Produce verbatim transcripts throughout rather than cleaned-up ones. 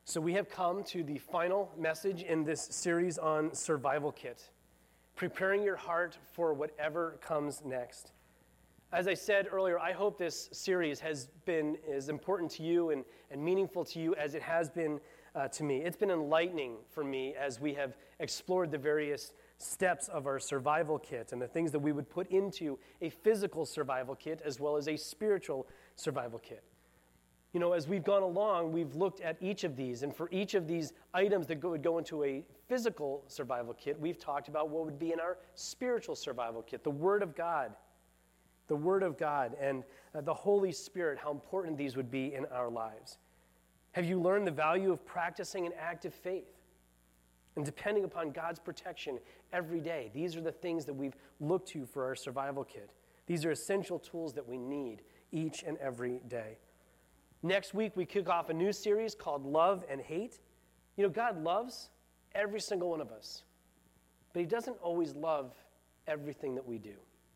So we have come to the final message in this series on Survival Kit, preparing your heart for whatever comes next. As I said earlier, I hope this series has been as important to you and, and meaningful to you as it has been uh, to me. It's been enlightening for me as we have explored the various steps of our survival kit and the things that we would put into a physical survival kit as well as a spiritual survival kit. You know, as we've gone along, we've looked at each of these, and for each of these items that go, would go into a physical survival kit, we've talked about what would be in our spiritual survival kit, the Word of God, the Word of God, and uh, the Holy Spirit, how important these would be in our lives. Have you learned the value of practicing an active faith and depending upon God's protection every day? These are the things that we've looked to for our survival kit. These are essential tools that we need each and every day. Next week, we kick off a new series called Love and Hate. You know, God loves every single one of us, but he doesn't always love everything that we do.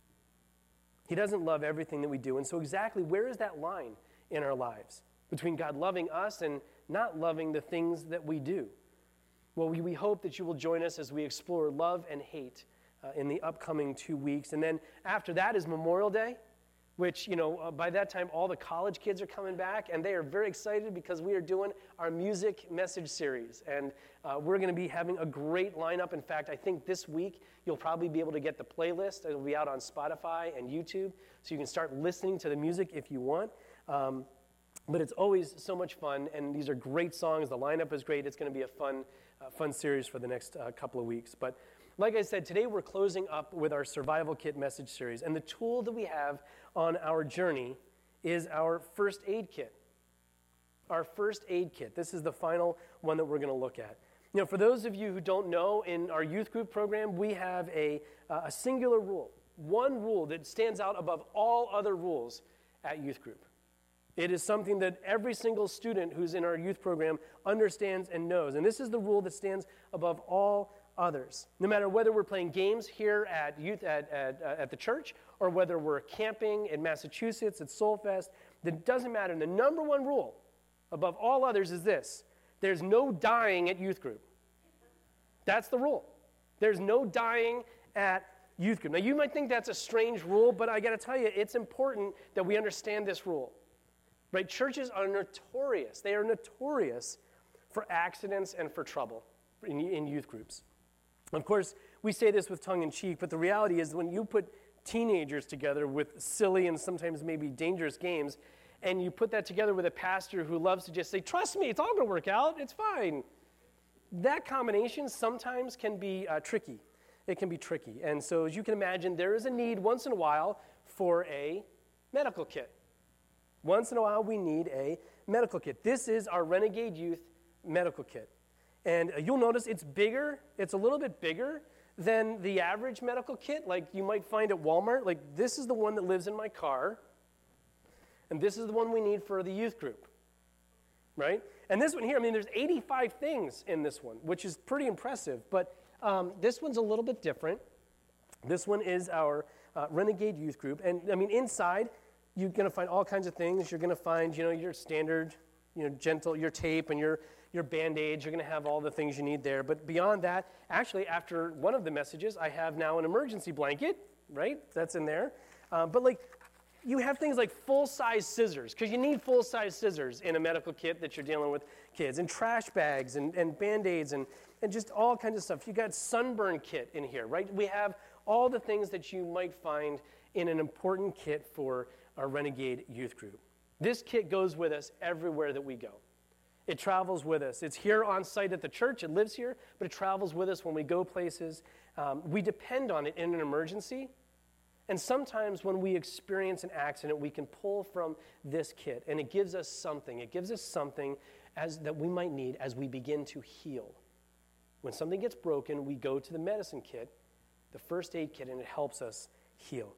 He doesn't love everything that we do. And so exactly where is that line in our lives between God loving us and not loving the things that we do? Well, we, we hope that you will join us as we explore love and hate uh, in the upcoming two weeks. And then after that is Memorial Day, which, you know, uh, by that time, all the college kids are coming back, and they are very excited because we are doing our music message series. And uh, we're going to be having a great lineup. In fact, I think this week you'll probably be able to get the playlist. It'll be out on Spotify and YouTube, so you can start listening to the music if you want. Um, but it's always so much fun, and these are great songs. The lineup is great. It's going to be a fun, uh, fun series for the next uh, couple of weeks. But like I said, today we're closing up with our Survival Kit message series, and the tool that we have on our journey is our first aid kit. Our first aid kit. This is the final one that we're going to look at. You know, for those of you who don't know, in our youth group program, we have a, uh, a singular rule, one rule that stands out above all other rules at youth group. It is something that every single student who's in our youth program understands and knows, and this is the rule that stands above all others. No matter whether we're playing games here at youth at, at, uh, at the church or whether we're camping in Massachusetts at Soulfest, it doesn't matter. The number one rule above all others is this: there's no dying at youth group. That's the rule. There's no dying at youth group. Now, you might think that's a strange rule, but I got to tell you, it's important that we understand this rule. Right? Churches are notorious. They are notorious for accidents and for trouble in, in youth groups. Of course, we say this with tongue in cheek, but the reality is when you put teenagers together with silly and sometimes maybe dangerous games, and you put that together with a pastor who loves to just say, trust me, it's all going to work out, it's fine. That combination sometimes can be uh, tricky. It can be tricky. And so as you can imagine, there is a need once in a while for a medical kit. Once in a while, we need a medical kit. This is our Renegade Youth medical kit. And uh, you'll notice it's bigger. It's a little bit bigger than the average medical kit like you might find at Walmart. Like, this is the one that lives in my car. And this is the one we need for the youth group, right? And this one here, I mean, there's eighty-five things in this one, which is pretty impressive. But um, this one's a little bit different. This one is our uh, Renegade Youth Group. And, I mean, inside, you're going to find all kinds of things. You're going to find, you know, your standard, you know, gentle, your tape and your, your Band-Aids. You're going to have all the things you need there. But beyond that, actually, after one of the messages, I have now an emergency blanket, right? That's in there. Um, but, like, you have things like full-size scissors, because you need full-size scissors in a medical kit that you're dealing with kids, and trash bags and, and Band-Aids and, and just all kinds of stuff. You got sunburn kit in here, right? We have all the things that you might find in an important kit for our Renegade Youth Group. This kit goes with us everywhere that we go. It travels with us. It's here on site at the church. It lives here, but it travels with us when we go places. Um, we depend on it in an emergency. And sometimes when we experience an accident, we can pull from this kit, and it gives us something. It gives us something as, that we might need as we begin to heal. When something gets broken, we go to the medicine kit, the first aid kit, and it helps us heal.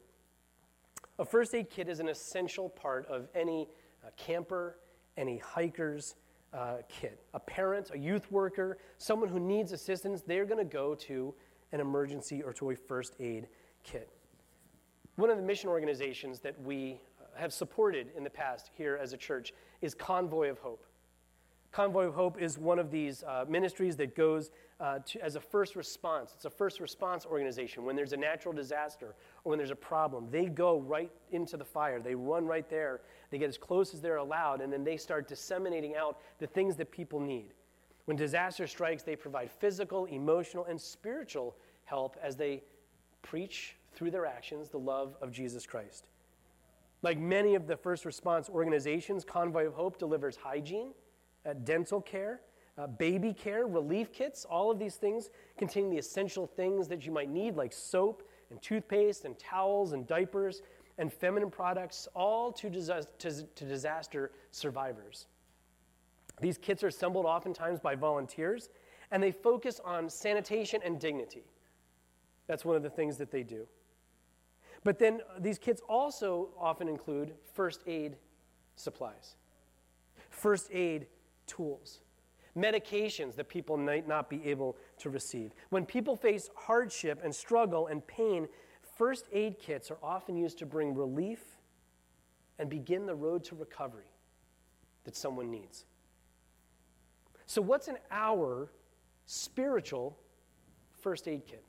A first aid kit is an essential part of any uh, camper, any hiker's uh, kit. A parent, a youth worker, someone who needs assistance, they're going to go to an emergency or to a first aid kit. One of the mission organizations that we uh, have supported in the past here as a church is Convoy of Hope. Convoy of Hope is one of these uh, ministries that goes uh, to, as a first response. It's a first response organization. When there's a natural disaster or when there's a problem, they go right into the fire. They run right there. They get as close as they're allowed, and then they start disseminating out the things that people need. When disaster strikes, they provide physical, emotional, and spiritual help as they preach through their actions the love of Jesus Christ. Like many of the first response organizations, Convoy of Hope delivers hygiene, uh, dental care, uh, baby care, relief kits. All of these things contain the essential things that you might need, like soap and toothpaste and towels and diapers and feminine products, all to, dis- to, to disaster survivors. These kits are assembled oftentimes by volunteers, and they focus on sanitation and dignity. That's one of the things that they do. But then these kits also often include first aid supplies, first aid tools, medications that people might not be able to receive. When people face hardship and struggle and pain, first aid kits are often used to bring relief and begin the road to recovery that someone needs. So what's in our spiritual first aid kit?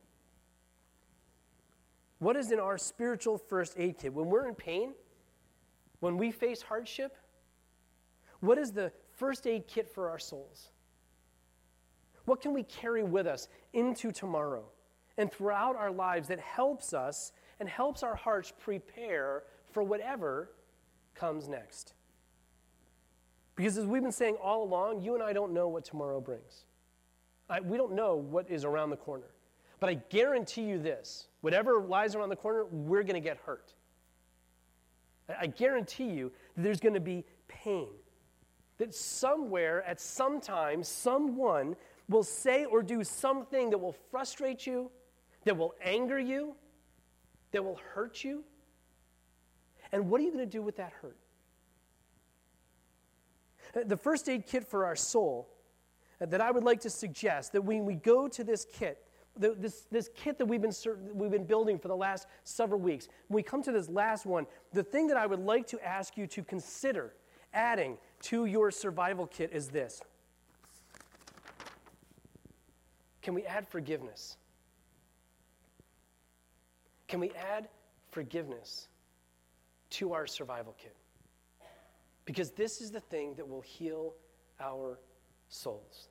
What is in our spiritual first aid kit? When we're in pain, when we face hardship, what is the first aid kit for our souls? What can we carry with us into tomorrow and throughout our lives that helps us and helps our hearts prepare for whatever comes next? Because as we've been saying all along, you and I don't know what tomorrow brings. I, we don't know what is around the corner. But I guarantee you this, whatever lies around the corner, we're going to get hurt. I, I guarantee you that there's going to be pain. That somewhere, at some time, someone will say or do something that will frustrate you, that will anger you, that will hurt you. And what are you going to do with that hurt? The first aid kit for our soul that I would like to suggest that when we go to this kit, this, this kit that we've been, we've been building for the last several weeks, when we come to this last one, the thing that I would like to ask you to consider adding to your survival kit is this. Can we add forgiveness? Can we add forgiveness to our survival kit? Because this is the thing that will heal our souls.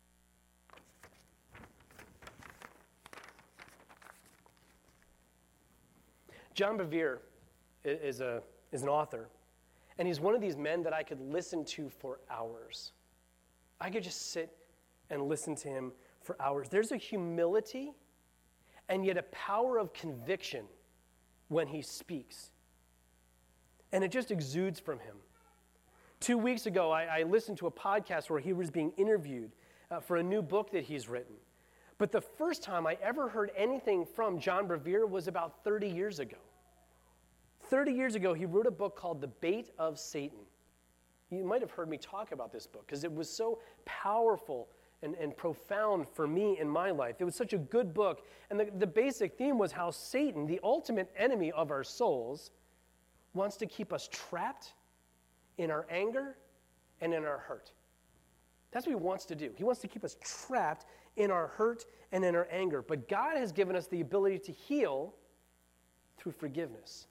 John Bevere is, a, is an author, and he's one of these men that I could listen to for hours. I could just sit and listen to him for hours. There's a humility and yet a power of conviction when he speaks. And it just exudes from him. Two weeks ago, I, I listened to a podcast where he was being interviewed uh, for a new book that he's written. But the first time I ever heard anything from John Bevere was about thirty years ago. thirty years ago, he wrote a book called The Bait of Satan. You might have heard me talk about this book because it was so powerful and, and profound for me in my life. It was such a good book. And the, the basic theme was how Satan, the ultimate enemy of our souls, wants to keep us trapped in our anger and in our hurt. That's what he wants to do. He wants to keep us trapped in our hurt and in our anger. But God has given us the ability to heal through forgiveness.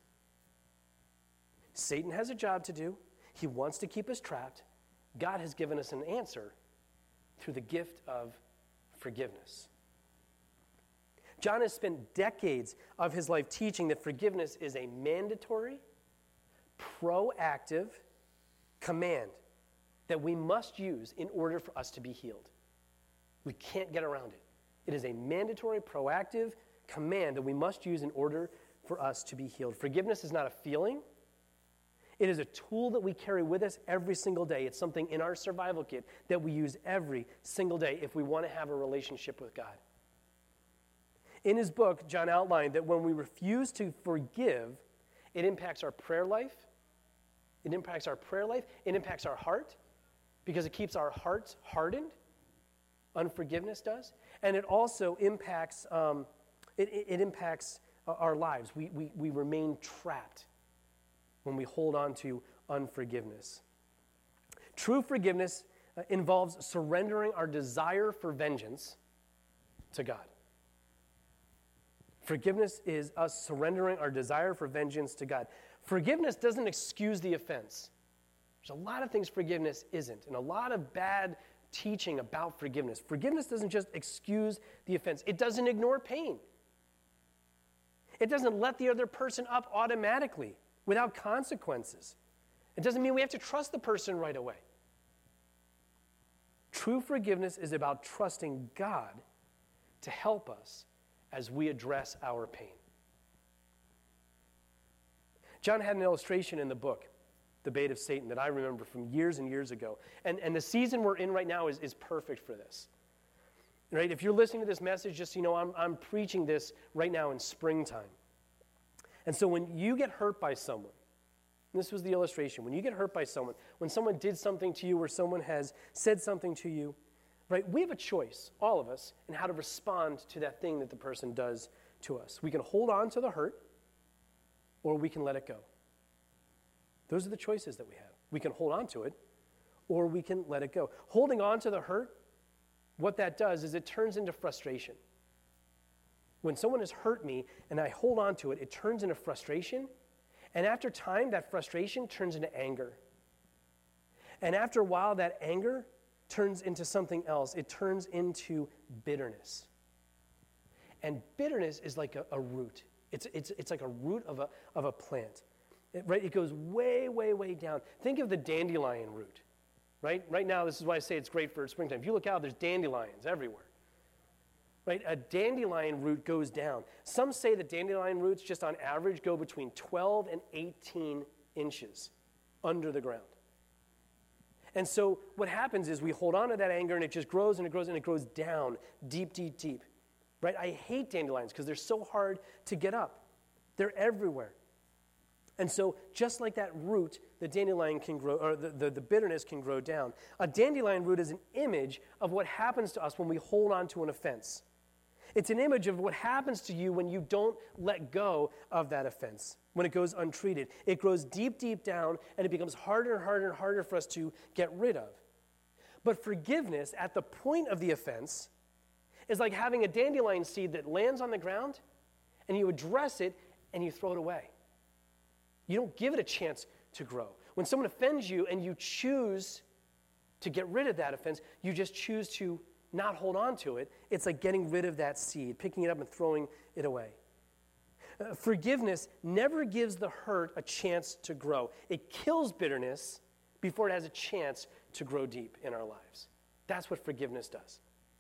Satan has a job to do. He wants to keep us trapped. God has given us an answer through the gift of forgiveness. John has spent decades of his life teaching that forgiveness is a mandatory, proactive command that we must use in order for us to be healed. We can't get around it. It is a mandatory, proactive command that we must use in order for us to be healed. Forgiveness is not a feeling. It is a tool that we carry with us every single day. It's something in our survival kit that we use every single day if we want to have a relationship with God. In his book, John outlined that when we refuse to forgive, it impacts our prayer life. It impacts our prayer life. It impacts our heart because it keeps our hearts hardened. Unforgiveness does. And it also impacts, um, it, it, it impacts our lives. We, we, we remain trapped when we hold on to unforgiveness. True forgiveness uh, involves surrendering our desire for vengeance to God. Forgiveness is us surrendering our desire for vengeance to God. Forgiveness doesn't excuse the offense. There's a lot of things forgiveness isn't, and a lot of bad teaching about forgiveness. Forgiveness doesn't just excuse the offense. It doesn't ignore pain. It doesn't let the other person up automatically without consequences. It doesn't mean we have to trust the person right away. True forgiveness is about trusting God to help us as we address our pain. John had an illustration in the book, The Bait of Satan, that I remember from years and years ago. And, and the season we're in right now is, is perfect for this. Right? If you're listening to this message, just so you know, I'm, I'm preaching this right now in springtime. And so when you get hurt by someone, and this was the illustration, when you get hurt by someone, when someone did something to you or someone has said something to you, right, we have a choice, all of us, in how to respond to that thing that the person does to us. We can hold on to the hurt, or we can let it go. Those are the choices that we have. We can hold on to it, or we can let it go. Holding on to the hurt, what that does is it turns into frustration. When someone has hurt me and I hold on to it, it turns into frustration. And after time, that frustration turns into anger. And after a while, that anger turns into something else. It turns into bitterness. And bitterness is like a, a root. It's, it's, it's like a root of a, of a plant. It, right? It goes way, way, way down. Think of the dandelion root. Right? Right now, this is why I say it's great for springtime. If you look out, there's dandelions everywhere. Right? A dandelion root goes down. Some say that dandelion roots, just on average, go between twelve and eighteen inches under the ground. And so what happens is we hold on to that anger, and it just grows and it grows and it grows down deep, deep, deep. Right? I hate dandelions because they're so hard to get up. They're everywhere. And so just like that root, the dandelion can grow, or the, the, the bitterness can grow down. A dandelion root is an image of what happens to us when we hold on to an offense. It's an image of what happens to you when you don't let go of that offense, when it goes untreated. It grows deep, deep down, and it becomes harder and harder and harder for us to get rid of. But forgiveness at the point of the offense is like having a dandelion seed that lands on the ground, and you address it, and you throw it away. You don't give it a chance to grow. When someone offends you and you choose to get rid of that offense, you just choose to not hold on to it. It's like getting rid of that seed, picking it up and throwing it away. Uh, forgiveness never gives the hurt a chance to grow. It kills bitterness before it has a chance to grow deep in our lives. That's what forgiveness does.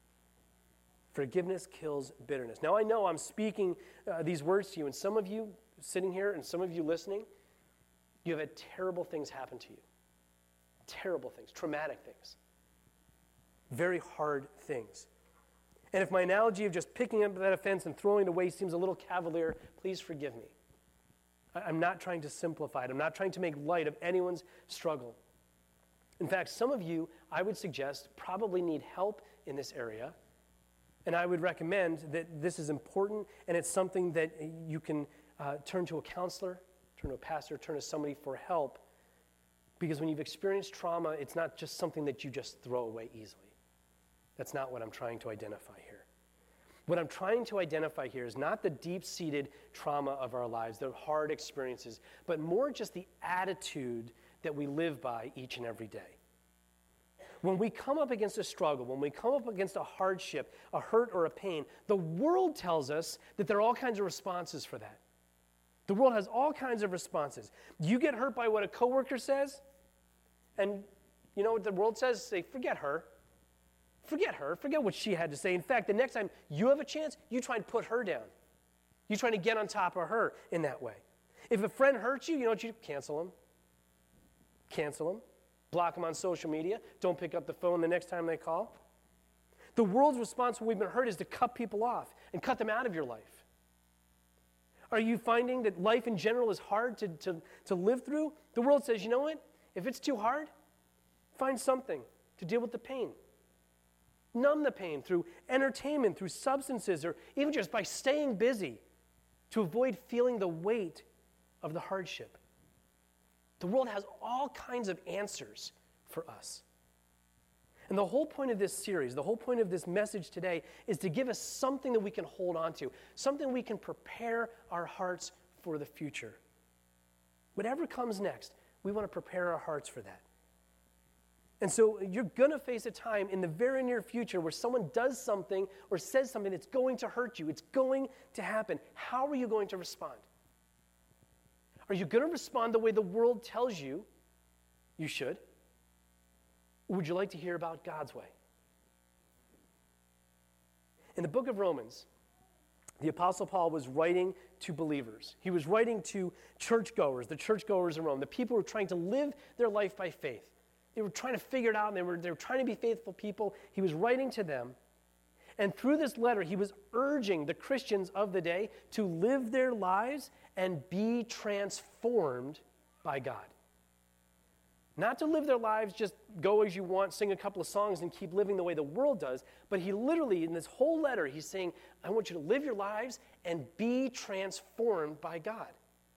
Forgiveness kills bitterness. Now, I know I'm speaking uh, these words to you, and some of you sitting here and some of you listening, you have had terrible things happen to you. Terrible things, traumatic things. Very hard things. And if my analogy of just picking up that offense and throwing it away seems a little cavalier, please forgive me. I'm not trying to simplify it. I'm not trying to make light of anyone's struggle. In fact, some of you, I would suggest, probably need help in this area. And I would recommend that this is important, and it's something that you can uh, turn to a counselor, turn to a pastor, turn to somebody for help. Because when you've experienced trauma, it's not just something that you just throw away easily. That's not what I'm trying to identify here. What I'm trying to identify here is not the deep-seated trauma of our lives, the hard experiences, but more just the attitude that we live by each and every day. When we come up against a struggle, when we come up against a hardship, a hurt or a pain, the world tells us that there are all kinds of responses for that. The world has all kinds of responses. You get hurt by what a coworker says, and you know what the world says? Say, forget her. Forget her. Forget what she had to say. In fact, the next time you have a chance, you try and put her down. You try to get on top of her in that way. If a friend hurts you, you know what you do? Cancel them. Cancel them. Block them on social media. Don't pick up the phone the next time they call. The world's response when we've been hurt is to cut people off and cut them out of your life. Are you finding that life in general is hard to, to, to live through? The world says, you know what? If it's too hard, find something to deal with the pain. Numb the pain through entertainment, through substances, or even just by staying busy to avoid feeling the weight of the hardship. The world has all kinds of answers for us. And the whole point of this series, the whole point of this message today is to give us something that we can hold on to, something we can prepare our hearts for the future. Whatever comes next, we want to prepare our hearts for that. And so you're going to face a time in the very near future where someone does something or says something that's going to hurt you. It's going to happen. How are you going to respond? Are you going to respond the way the world tells you you should? Or would you like to hear about God's way? In the book of Romans, the Apostle Paul was writing to believers. He was writing to churchgoers, the churchgoers in Rome, the people who were trying to live their life by faith. They were trying to figure it out, and they were, they were trying to be faithful people. He was writing to them. And through this letter, he was urging the Christians of the day to live their lives and be transformed by God. Not to live their lives, just go as you want, sing a couple of songs, and keep living the way the world does. But he literally, in this whole letter, he's saying, I want you to live your lives and be transformed by God.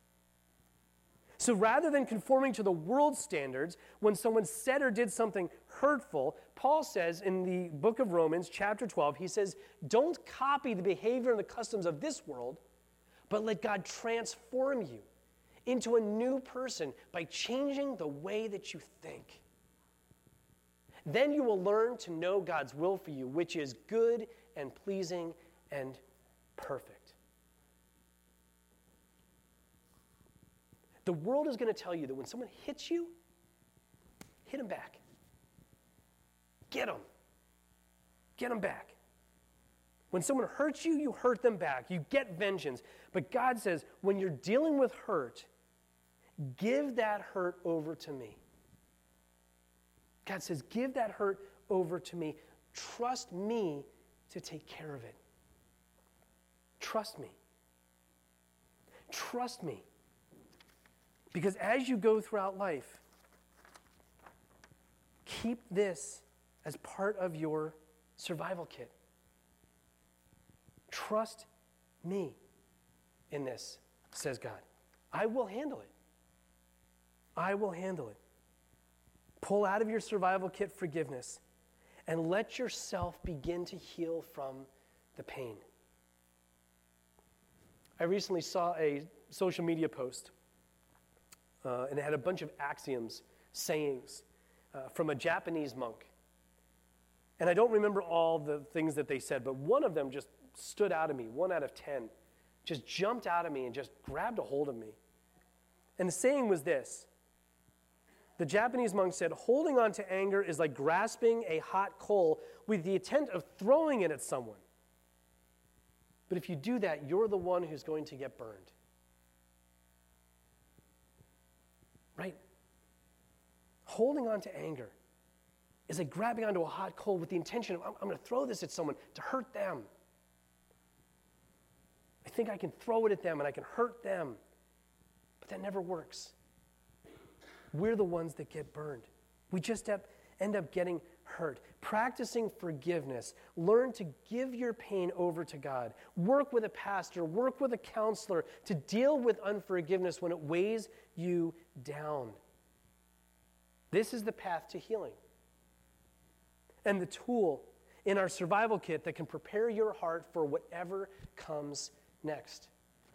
So rather than conforming to the world's standards, when someone said or did something hurtful, Paul says in the book of Romans, chapter twelve, he says, don't copy the behavior and the customs of this world, but let God transform you into a new person by changing the way that you think. Then you will learn to know God's will for you, which is good and pleasing and perfect. The world is going to tell you that when someone hits you, hit them back. Get them. Get them back. When someone hurts you, you hurt them back. You get vengeance. But God says, when you're dealing with hurt, give that hurt over to me. God says, give that hurt over to me. Trust me to take care of it. Trust me. Trust me. Because as you go throughout life, keep this as part of your survival kit. Trust me in this, says God. I will handle it. I will handle it. Pull out of your survival kit forgiveness and let yourself begin to heal from the pain. I recently saw a social media post, uh, and it had a bunch of axioms, sayings, uh, from a Japanese monk. And I don't remember all the things that they said, but one of them just stood out of me, one out of ten, just jumped out of me and just grabbed a hold of me. And the saying was this. The Japanese monk said, holding on to anger is like grasping a hot coal with the intent of throwing it at someone. But if you do that, you're the one who's going to get burned. Right? Holding on to anger is like grabbing onto a hot coal with the intention of, I'm, I'm going to throw this at someone to hurt them. I think I can throw it at them and I can hurt them. But that never works. We're the ones that get burned. We just end up getting hurt. Practicing forgiveness. Learn to give your pain over to God. Work with a pastor. Work with a counselor to deal with unforgiveness when it weighs you down. This is the path to healing. And the tool in our survival kit that can prepare your heart for whatever comes next.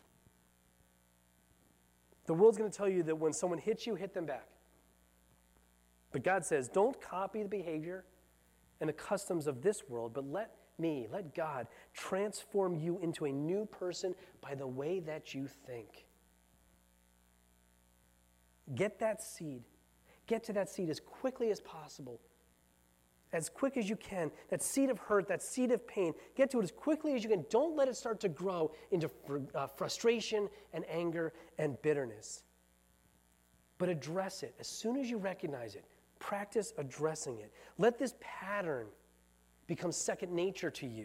The world's going to tell you that when someone hits you, hit them back. But God says, don't copy the behavior and the customs of this world, but let me, let God transform you into a new person by the way that you think. Get that seed. Get to that seed as quickly as possible. As quick as you can. That seed of hurt, that seed of pain. Get to it as quickly as you can. Don't let it start to grow into fr- uh, frustration and anger and bitterness. But address it. As soon as you recognize it, practice addressing it. Let this pattern become second nature to you.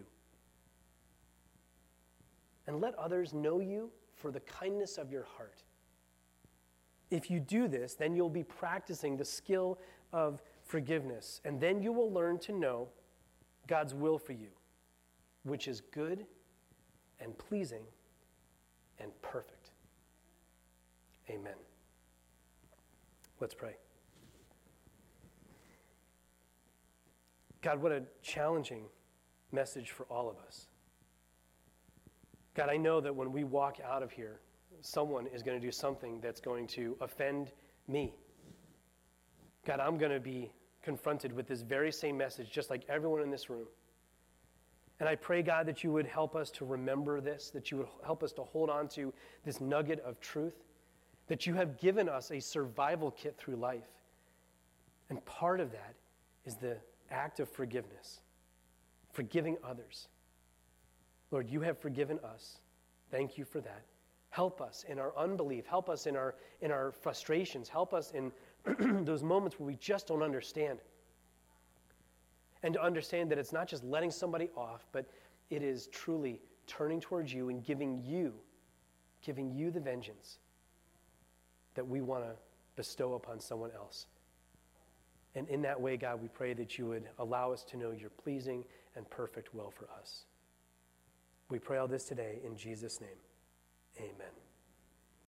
And let others know you for the kindness of your heart. If you do this, then you'll be practicing the skill of forgiveness, and then you will learn to know God's will for you, which is good and pleasing and perfect. Amen. Let's pray. God, what a challenging message for all of us. God, I know that when we walk out of here, someone is going to do something that's going to offend me. God, I'm going to be confronted with this very same message, just like everyone in this room. And I pray, God, that you would help us to remember this, that you would help us to hold on to this nugget of truth, that you have given us a survival kit through life. And part of that is the act of forgiveness, forgiving others. Lord, you have forgiven us. Thank you for that. Help us in our unbelief. Help us in our, in our frustrations. Help us in those moments where we just don't understand. And to understand that it's not just letting somebody off, but it is truly turning towards you and giving you, giving you the vengeance that we want to bestow upon someone else. And in that way, God, we pray that you would allow us to know your pleasing and perfect will for us. We pray all this today in Jesus' name.